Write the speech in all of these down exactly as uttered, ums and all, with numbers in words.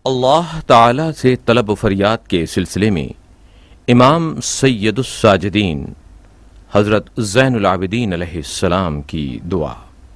اللہ تعالی سے طلب و فریاد کے سلسلے میں امام سید الساجدین حضرت زین العابدین علیہ السلام کی دعا۔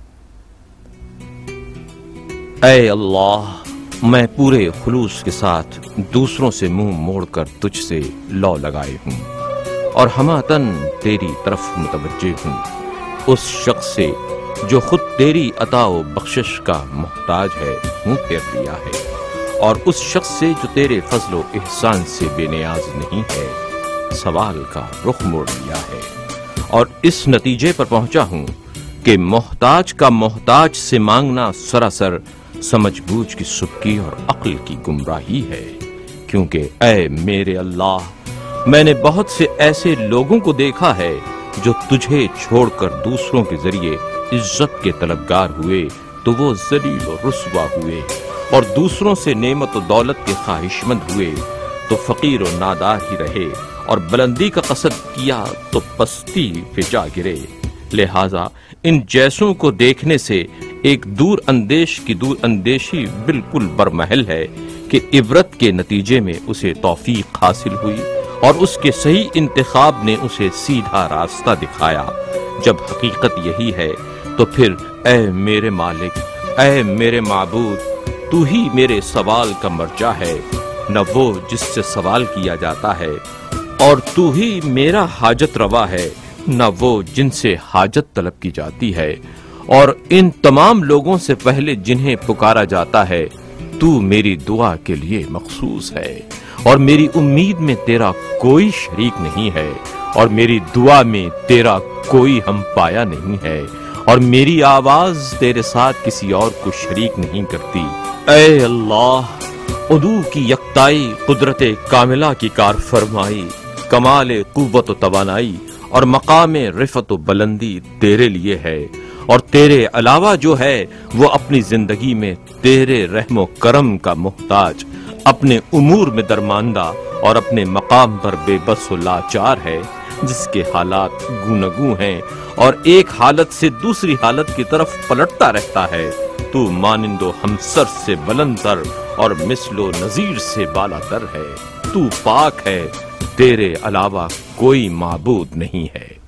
اے اللہ، میں پورے خلوص کے ساتھ دوسروں سے منہ موڑ کر تجھ سے لو لگائے ہوں اور ہماتن تیری طرف متوجہ ہوں، اس شخص سے جو خود تیری عطا و بخشش کا محتاج ہے منہ پھیر لیا ہے، اور اس شخص سے جو تیرے فضل و احسان سے بے نیاز نہیں ہے سوال کا رخ موڑ لیا ہے، اور اس نتیجے پر پہنچا ہوں کہ محتاج کا محتاج سے مانگنا سراسر سمجھ بوجھ کی سبکی اور عقل کی گمراہی ہے، کیونکہ اے میرے اللہ، میں نے بہت سے ایسے لوگوں کو دیکھا ہے جو تجھے چھوڑ کر دوسروں کے ذریعے عزت کے طلبگار ہوئے تو وہ ذلیل و رسوا ہوئے، اور دوسروں سے نعمت و دولت کے خواہش مند ہوئے تو فقیر و نادار ہی رہے، اور بلندی کا قصد کیا تو پستی پہ جا گرے۔ لہذا ان جیسوں کو دیکھنے سے ایک دور اندیش کی دور اندیشی بالکل برمحل ہے کہ عبرت کے نتیجے میں اسے توفیق حاصل ہوئی اور اس کے صحیح انتخاب نے اسے سیدھا راستہ دکھایا۔ جب حقیقت یہی ہے تو پھر اے میرے مالک، اے میرے معبود، تو ہی میرے سوال کا مرجع ہے، نہ وہ جس سے سوال کیا جاتا ہے، اور تو ہی میرا حاجت روا ہے، نہ وہ جن سے حاجت طلب کی جاتی ہے، اور ان تمام لوگوں سے پہلے جنہیں پکارا جاتا ہے تو میری دعا کے لیے مخصوص ہے، اور میری امید میں تیرا کوئی شریک نہیں ہے، اور میری دعا میں تیرا کوئی ہم پایا نہیں ہے، اور میری آواز تیرے ساتھ کسی اور کو شریک نہیں کرتی۔ اے اللہ، عدو کی یکتائی، قدرت کاملہ کی کار فرمائی، کمال قوت و توانائی اور مقام رفعت و بلندی تیرے لیے ہے، اور تیرے علاوہ جو ہے وہ اپنی زندگی میں تیرے رحم و کرم کا محتاج، اپنے امور میں درماندہ اور اپنے مقام پر بے بس و لاچار ہے، جس کے حالات گوناگوں ہیں اور ایک حالت سے دوسری حالت کی طرف پلٹتا رہتا ہے۔ تو مانند و ہمسر سے بلند تر اور مثل و نظیر سے بالا تر ہے، تو پاک ہے، تیرے علاوہ کوئی معبود نہیں ہے۔